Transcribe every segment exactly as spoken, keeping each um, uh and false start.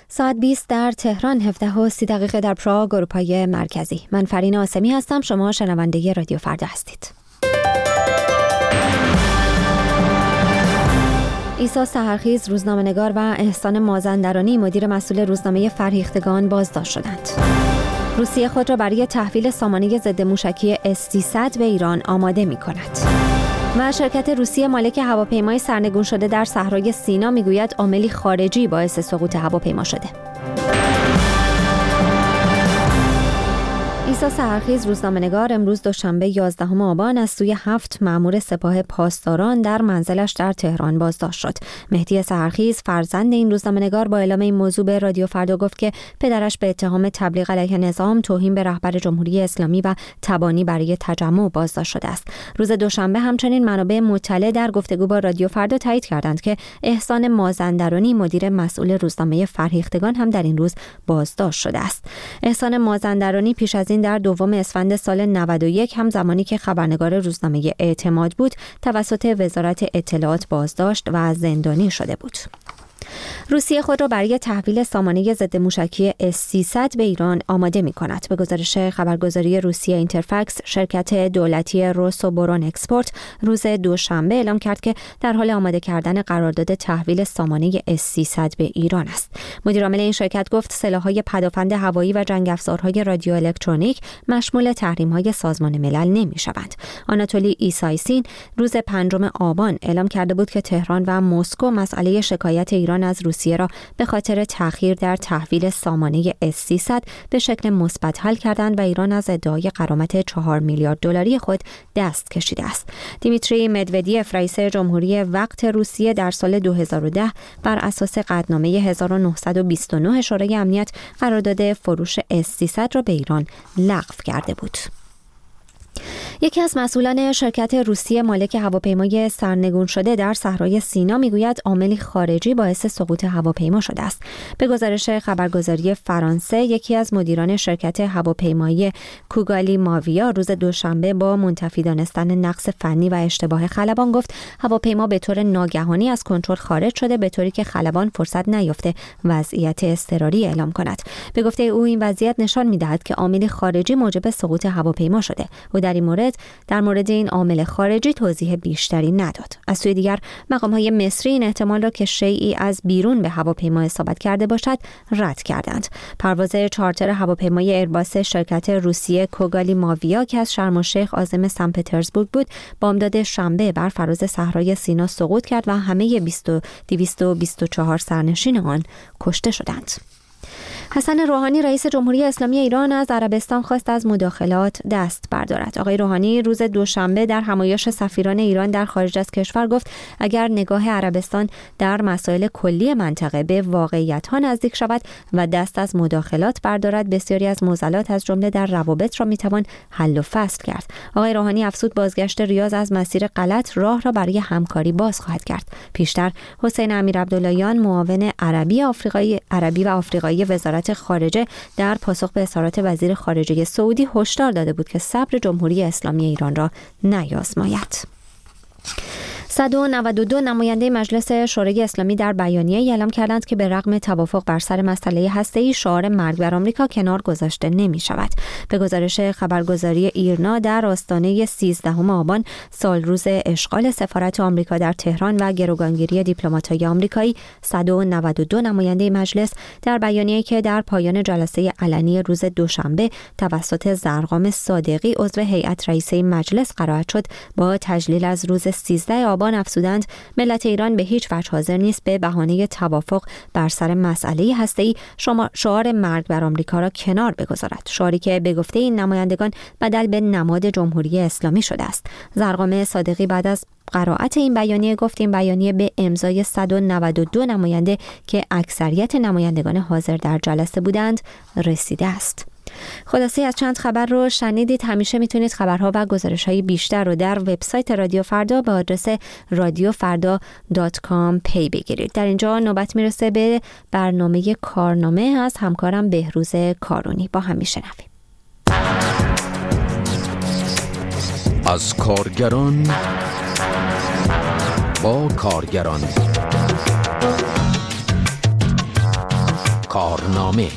ساعت بیست در تهران، هفده و سی دقیقه در پراگ، اروپای مرکزی. من فرین آسمی هستم. شما شنونده رادیو فردا هستید. عیسی سحرخیز، روزنامه‌نگار، و احسان مازندرانی، مدیر مسئول روزنامه فرهیختگان، بازداشت شدند. روسیه خود را برای تحویل سامانه ضد موشکی اس سیصد به ایران آماده می‌کند. و شرکت روسیه مالک هواپیمای سرنگون شده در صحرای سینا میگوید عاملی خارجی باعث سقوط هواپیما شده. عیسی سحرخیز، روزنامه‌نگار، امروز دوشنبه یازدهم آبان از سوی هفت مأمور سپاه پاسداران در منزلش در تهران بازداشت شد. مهدی سحرخیز، فرزند این روزنامه‌نگار، با اعلام این موضوع به رادیو فردا گفت که پدرش به اتهام تبلیغ علیه نظام، توهین به رهبر جمهوری اسلامی و تبانی برای تجمع بازداشت شده است. روز دوشنبه همچنین منابع مطلع در گفتگو با رادیو فردا تایید کردند که احسان مازندرانی، مدیر مسئول روزنامه فرهیختگان، هم در این روز بازداشت شده است. احسان مازندرانی پیش از این در دوم اسفند سال نود و یک، هم زمانی که خبرنگار روزنامه اعتماد بود، توسط وزارت اطلاعات بازداشت و زندانی شده بود. روسیه خود را برای تحویل سامانه ضد موشکی اس سیصد به ایران آماده می‌کند. به گزارش خبرگزاری روسیه اینترفکس، شرکت دولتی روسوبورون اکسپورت روز دوشنبه اعلام کرد که در حال آماده کردن قرارداد تحویل سامانه اس سیصد به ایران است. مدیر عامل این شرکت گفت سلاح‌های پدافند هوایی و جنگ افزارهای رادیو الکترونیک مشمول تحریم‌های سازمان ملل نمی‌شوند. آناتولی ایسایسین روز پنجم آبان اعلام کرده بود که تهران و مسکو مسئله شکایت ایران از روسیه را به خاطر تأخیر در تحویل سامانه اس سیصد به شکل مثبت حل کردند و ایران از ادعای غرامت چهار میلیارد دلاری خود دست کشیده است. دیمیتری مدودیف، رئیس جمهوری وقت روسیه، در سال دو هزار و ده بر اساس قطعنامه هزار و نهصد و بیست و نه شورای امنیت قرارداد فروش اس سیصد را به ایران لغو کرده بود. یکی از مسئولان شرکت روسیه مالک هواپیمای سرنگون شده در صحرای سینا میگوید عاملی خارجی باعث سقوط هواپیما شده است. به گزارش خبرگزاری فرانسه، یکی از مدیران شرکت هواپیمایی کوگالی ماویا روز دوشنبه با منتفی دانستن نقص فنی و اشتباه خلبان گفت هواپیما به طور ناگهانی از کنترل خارج شده، به طوری که خلبان فرصت نیافته وضعیت اضطراری اعلام کند. به گفته او این وضعیت نشان می‌دهد که عاملی خارجی موجب سقوط هواپیما شده. او در این مورد در مورد این عامل خارجی توضیح بیشتری نداد. از سوی دیگر مقام‌های مصری این احتمال را که شیئی از بیرون به هواپیما اصابت کرده باشد رد کردند. پرواز چارتر هواپیمای ایرباس شرکت روسیه کوگالی ماویا که از شرم الشیخ عازم سن پترزبورگ بود، بامداد شنبه بر فراز صحرای سینا سقوط کرد و همه دویست و بیست و چهار سرنشین آن کشته شدند. حسن روحانی، رئیس جمهوری اسلامی ایران، از عربستان خواست از مداخلات دست بردارد. آقای روحانی روز دوشنبه در همایش سفیران ایران در خارج از کشور گفت اگر نگاه عربستان در مسائل کلی منطقه به واقعیت‌ها نزدیک شود و دست از مداخلات بردارد، بسیاری از معضلات از جمله در روابط را میتوان حل و فصل کرد. آقای روحانی افزود بازگشت ریاض از مسیر غلط راه را برای همکاری باز خواهد کرد. پیشتر حسین امیرعبداللهیان، معاون عربی آفریقایی عربی و آفریقایی وزارت خارجه، در پاسخ به اظهارات وزیر خارجه سعودی هشدار داده بود که صبر جمهوری اسلامی ایران را نیازماید. صد و نود و دو نماینده مجلس شورای اسلامی در بیانیه‌ای اعلام کردند که به رغم توافق بر سر مسئله هسته‌ای، شعار مرگ بر آمریکا کنار گذاشته نمی‌شود. به گزارش خبرگزاری ایرنا، در آستانه سیزدهم آبان، سال روز اشغال سفارت آمریکا در تهران و گروگانگیری دیپلمات‌های آمریکایی، صد و نود و دو نماینده مجلس در بیانیه‌ای که در پایان جلسه علنی روز دوشنبه توسط زرقام صادقی، عضو هیئت رئیسه مجلس، قرائت شد، با تجلیل از روز سیزده آبان افزودند ملت ایران به هیچ وجه حاضر نیست به بهانه توافق بر سر مسئله هسته‌ای شعار مرگ بر آمریکا را کنار بگذارد. شعاری که به گفته این نمایندگان بدل به نماد جمهوری اسلامی شده است. زرقام صادقی بعد از قرائت این بیانیه گفت این بیانیه به امضای صد و نود و دو نماینده که اکثریت نمایندگان حاضر در جلسه بودند رسیده است. خلاصه از چند خبر رو شنیدید. همیشه میتونید خبرها و گزارش‌های بیشتر رو در وبسایت رادیو فردا با آدرس رادیو فردا دات کام پی بگیرید. در اینجا نوبت میرسه به برنامه کارنامه از همکارم بهروز کارونی. با هم میشنویم. از کارگران با کارگران، کارنامه.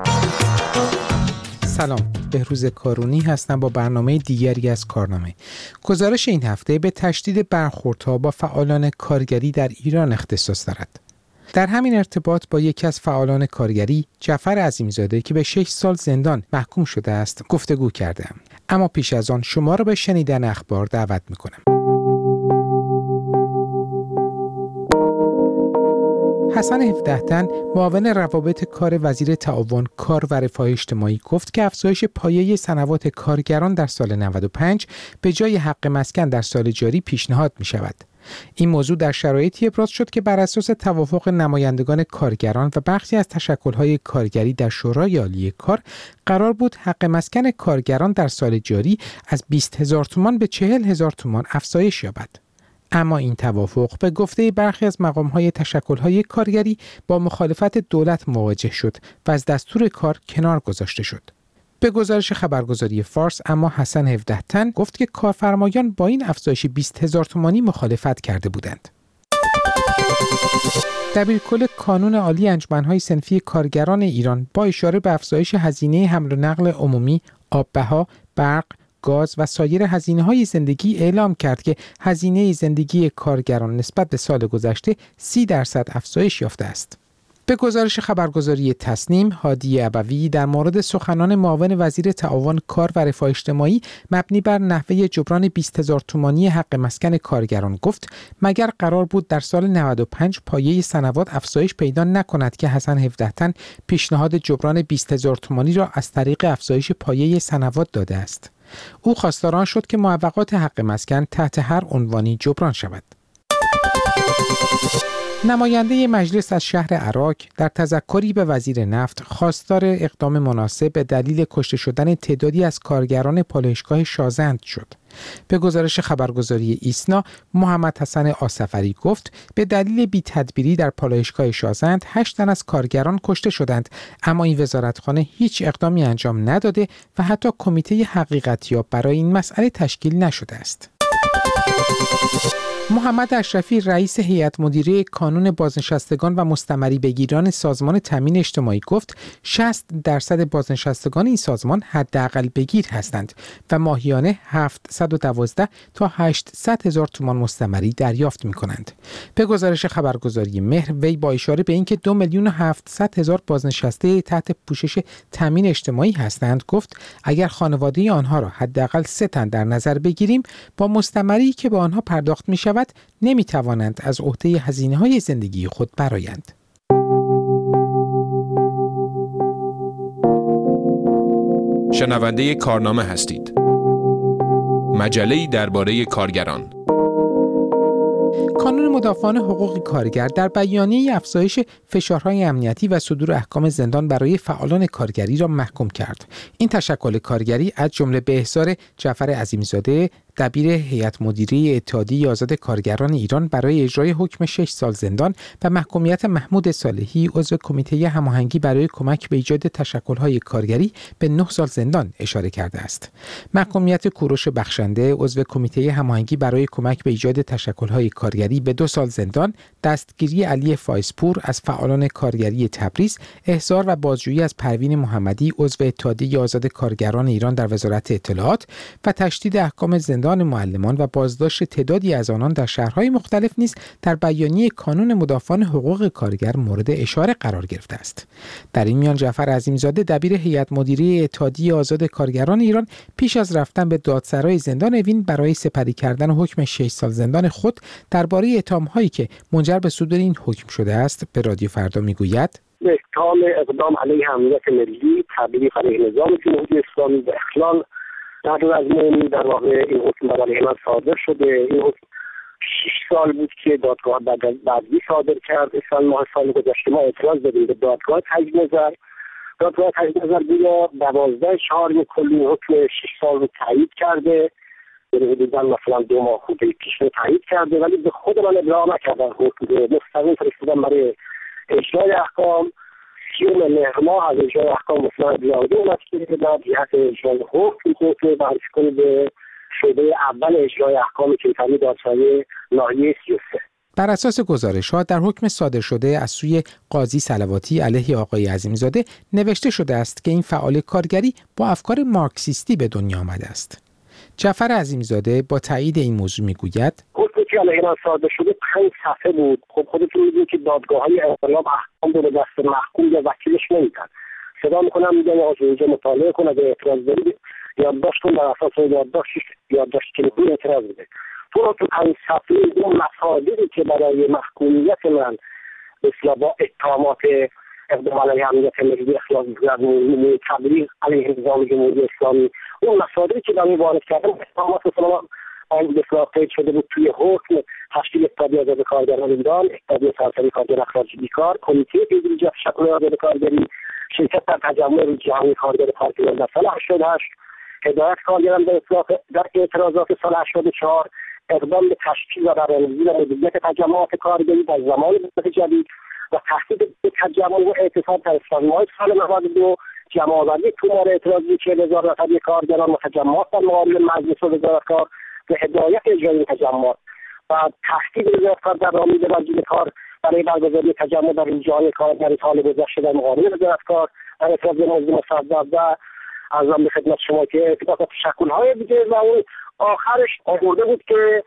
سلام، بهروز کارونی هستم با برنامه دیگری از کارنامه. گزارش این هفته به تشدید برخوردها با فعالان کارگری در ایران اختصاص دارد. در همین ارتباط با یکی از فعالان کارگری، جعفر عظیمی‌زاده که به شش سال زندان محکوم شده است، گفتگو کردم. اما پیش از آن شما را به شنیدن اخبار دعوت می‌کنم. حسن هفده تن، معاون روابط کار وزیر تعاون کار و رفاه اجتماعی گفت که افزایش پایه سنوات کارگران در سال نود و پنج به جای حق مسکن در سال جاری پیشنهاد می شود. این موضوع در شرایطی ابراز شد که بر اساس توافق نمایندگان کارگران و بخشی از تشکل‌های کارگری در شورای عالی کار قرار بود حق مسکن کارگران در سال جاری از بیست هزار تومان به چهل هزار تومان افزایش یابد. اما این توافق به گفته برخی از مقام‌های تشکل‌های کارگری با مخالفت دولت مواجه شد و از دستور کار کنار گذاشته شد. به گزارش خبرگزاری فارس اما حسن هفده تن گفت که کارفرمایان با این افزایش بیست هزار تومانی مخالفت کرده بودند. دبیرکل کانون عالی انجمن‌های صنفی کارگران ایران با اشاره به افزایش هزینه حمل و نقل عمومی، آب‌بها، برق، گاز و سایر هزینه‌های زندگی اعلام کرد که هزینه زندگی کارگران نسبت به سال گذشته سی درصد افزایش یافته است. به گزارش خبرگزاری تصنیم، هادی ابوی در مورد سخنان معاون وزیر تعاون کار و رفاه اجتماعی مبنی بر نحوه جبران بیست هزار تومانی حق مسکن کارگران گفت مگر قرار بود در سال نود و پنج پایه سنوات افزایش پیدا نکند که حسن هفده تن پیشنهاد جبران بیست هزار تومانی را از طریق افزایش پایه سنوات داده است. او خواستار شد که معوقات حق مسکن تحت هر عنوانی جبران شود. نماینده مجلس از شهر عراق در تذکری به وزیر نفت خواستار اقدام مناسب به دلیل کشته شدن تعدادی از کارگران پالایشگاه شازند شد. به گزارش خبرگزاری ایسنا، محمد حسن آصفری گفت به دلیل بی‌تدبیری در پالایشگاه شازند هشت تن از کارگران کشته شدند، اما این وزارتخانه هیچ اقدامی انجام نداده و حتی کمیته حقیقتیاب برای این مسئله تشکیل نشده است. محمد اشرفی رئیس هیئت مدیره کانون بازنشستگان و مستمری بگیران سازمان تامین اجتماعی گفت شصت درصد بازنشستگان این سازمان حداقل بگیر هستند و ماهیانه هفتصد و دوازده تا هشتصد هزار تومان مستمری دریافت می کنند. به گزارش خبرگزاری مهر، وی با اشاره به اینکه دو میلیون و هفتصد هزار بازنشسته تحت پوشش تامین اجتماعی هستند گفت اگر خانواده آنها را حداقل سه تن در نظر بگیریم با مستمری که به آنها پرداخت می شود نمی توانند از عهده هزینه‌های زندگی خود برآیند. شنونده کارنامه هستید. مجله‌ای درباره کارگران. کانون مدافعان حقوق کارگر در بیانیه افزایش فشارهای امنیتی و صدور احکام زندان برای فعالان کارگری را محکوم کرد. این تشکل کارگری از جمله به احضار جعفر عظیمی‌زاده، دبیر هیئت مدیره اتحادیه آزاد کارگران ایران برای اجرای حکم شش سال زندان و محکومیت محمود صالحی عضو کمیته هماهنگی برای کمک به ایجاد تشکل‌های کارگری به نه سال زندان اشاره کرده است. محکومیت کوروش بخشنده عضو کمیته هماهنگی برای کمک به ایجاد تشکل‌های کارگری به دو سال زندان، دستگیری علی فایزپور از فعالان کارگری تبریز، احضار و بازجویی از پروین محمدی عضو اتحادیه آزاد کارگران ایران در وزارت اطلاعات و تشدید احکام زندان معلمان و بازداشت تعدادی از آنان در شهرهای مختلف نیز در بیانیه کانون مدافعان حقوق کارگر مورد اشاره قرار گرفته است. در این میان جعفر عظیمی‌زاده دبیر هیئت مدیره اتحادیه آزاد کارگران ایران پیش از رفتن به دادسرای زندان اوین برای سپری کردن حکم شش سال زندان خود درباره اتهام‌هایی که منجر به صدور این حکم شده است به رادیو فردا میگوید: اتهام اقدام علیه امنیت ملی، تبلیغ علیه نظام جمهوری اسلامی و اخلال در از مهمی در واقع این حکم برای من صادر شده. این حکم شش سال بود که دادگاه بعدی صادر کرد. سال ماه سال گذشته ما اعتراض دادیم به دادگاه تجدید نظر. دادگاه تجدید نظر بیا دوازده چهار کلی حکم شش سال رو تایید کرده. در حدوداً مثلا دو ماه خورده پیش رو تایید کرده، ولی به خود من ابلاغ نکردن. حکم مستقیم فرستادن برای اجرای احکام. سیوم مهر ماه از اجرای احکام مثلا بیاده اومد که بعد جهت اجرای حکم حکم بررسی کنه به شعبه اول اجرای احکام کیفری دادسرای ناحیه سی و سه. بر اساس گزارش‌ها در حکم صادر شده از سوی قاضی صلواتی علیه آقای عظیمی‌زاده نوشته شده است که این فعال کارگری با افکار مارکسیستی به دنیا آمده است. جعفر عظیمی‌زاده با تایید این موضوع میگوید: حکمی که علیه من صادر شده پنج صفحه بود. خب خودتون می‌دونید که دادگاه‌های انقلاب احکام رو به دست محکوم یا وکیلش نمیدن. صدا می‌کنم میگن آقا اینجا مطالعه کن، اگه اعتراض دارید یادداشت کن، بر اساس یادداشتش یادداشت که می‌کنی اعتراض بده. تو تو پنج صفحه اون مصادیقی که برای محکومیت من اصلا با اتهامات اقدام علیه امنیت ملی، اخلاق زبانی، تبلیغ علیه نظام جمهوری اسلامی، اون مصادیقی که من وارد کردم اتهامات اصلا آن اصلاح قید شده بود توی حکم تشکیل اتحادیه آزاد کارگران ایران، اتحادیه سراسری کارگر اخراج بیکار، کمیته پیگیری تشکل آزاد کارگری، شرکت در تجمع جهانی کارگر پارتیزان در سال هشتاد و هشت، هدایت کارگران در اصلاح در اعتراضات سال هشتاد و چهار، اقدام به تشکیل و برنامه‌ریزی و مدیریت تجمعات کارگری در زمان دولت جدید و تهدید به تجمع و اعتصاب در اسفند سال نود و دو، جمع‌آوری تومار اعتراضی چهل هزار نفری کارگران و تجمعات در مقابل مجلس وزارت کار به هدایت اجرای تجمعات و تهدید وزارت کار در رامید وزیر کار برای برگزاری تجمع در روزهای کار در سال گذشته در مقابل وزارت کار در اعتراض موضوع مصدق و ارزم به خدمت شما که اتفاقات تشکل‌های دیگه و اون آخرش آورده بود که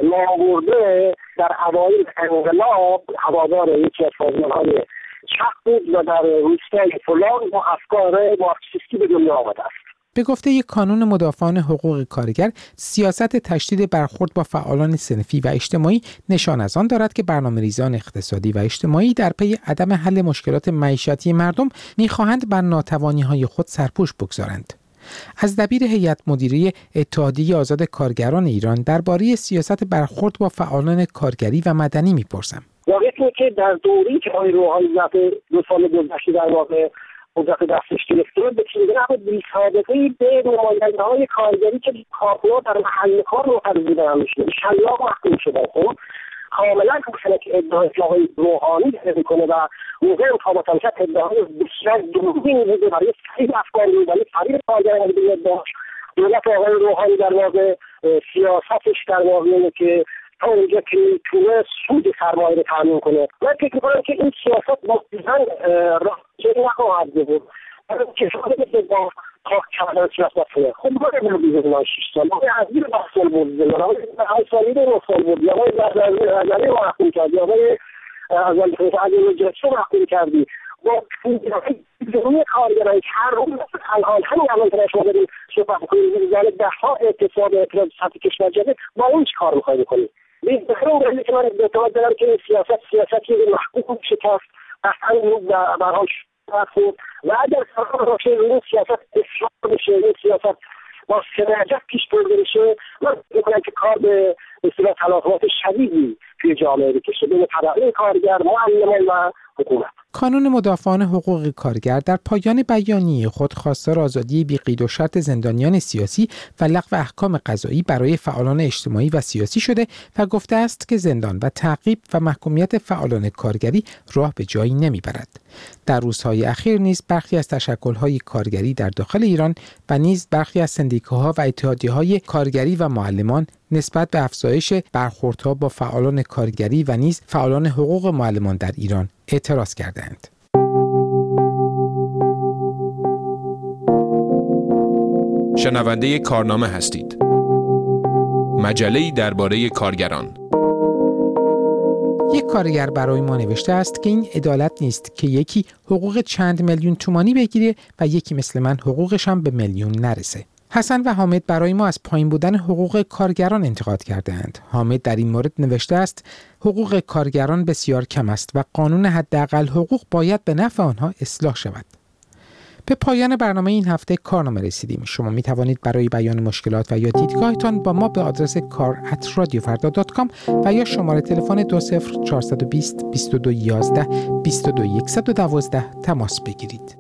نامبرده در اوایل انقلاب هوادار یکی از سازمان‌های چپ بود و در روستای فلان با افکار مارکسیستی به دنیا آمده است. به گفته یک کانون مدافعان حقوق کارگر، سیاست تشدید برخورد با فعالان صنفی و اجتماعی نشان از آن دارد که برنامه‌ریزان اقتصادی و اجتماعی در پی عدم حل مشکلات معیشتی مردم می‌خواهند بر ناتوانی‌های خود سرپوش بگذارند. از دبیر هیئت مدیره اتحادیه آزاد کارگران ایران درباره سیاست برخورد با فعالان کارگری و مدنی می‌پرسم. واقعیت اینه که در دوره‌ای که آقای روحانی ظرف دو سال گذشته در واقع قدرت دستش گرفته به پیشنهاد بی‌سابقه‌ای به نماینده‌های کارگری که کارکنان در محل کار معترض بودن میشه شلاق محکوم شدن. خب کاملا مثلا که ادعای آقای روحانی میکنه و موقع انتخابات هم ادعای بسیار دروغین بوده برای فریب افکار رو برای فریب کارگران رو داشت. دولت آقای روحانی در واقع سیاستش در واقع اینه که تا اونجا که میتونه سود سرمایه رو تامین کنه. من فکر میکنم که این سیاست مطلقاً راه جلو نخواهد بود. کشور که با کاخ کردن سیاست کنه. خب ما رو بیزنان شش سال ما از این بحثل بود زمان های سالی رو نفال بود یا باید زرزنی رو محکوم کردی یا باید از این جلسه محکوم کردی با جمعی کارگرانی که هر روز الان همین الان که شما داریم صحبت کنیم میزنه ده ها اعتصاب اعتراض سطح کشور جده با اون چی کار میخواهی بکنیم؟ بخیرون برای که من اعتماد دارم که این سیاست سیاستی محکوم شکست قطعا برای خود و اگر سران باشه این سیاست اصلاح بشه این سیاست با سنجت پیش برده بشه من میکنم که کار به اصلاح تلاقات شدیدی توی جامعه بکشه بین طبقه کارگر، معلمان و حکومت. کانون مدافعان حقوق کارگر در پایان بیانیه خود خواستار آزادی بی قید و شرط زندانیان سیاسی و لغو احکام قضایی برای فعالان اجتماعی و سیاسی شده و گفته است که زندان و تعقیب و محکومیت فعالان کارگری راه به جایی نمیبرد. در روزهای اخیر نیز برخی از تشکل‌های کارگری در داخل ایران و نیز برخی از سندیکاها و اتحادیه‌های کارگری و معلمان نسبت به افزایش برخوردها با فعالان کارگری و نیز فعالان حقوق معلمان در ایران اعتراض کردند. شنونده کارنامه هستید. مجله‌ای درباره کارگران. یک کارگر برای ما نوشته است که این عدالت نیست که یکی حقوق چند میلیون تومانی بگیره و یکی مثل من حقوقش هم به میلیون نرسه. حسن و حامد برای ما از پایین بودن حقوق کارگران انتقاد کرده‌اند. حامد در این مورد نوشته است حقوق کارگران بسیار کم است و قانون حداقل حقوق باید به نفع آنها اصلاح شود. به پایان برنامه این هفته کارنامه رسیدیم. شما می توانید برای بیان مشکلات و یا دیدگاهتان با ما به آدرس کار ات رادیو فردا دات کام و یا شماره تلفن دو صفر چهار دو صفر بیست بیست و دو یازده بیست و دو صفر یک یک دو تماس بگیرید.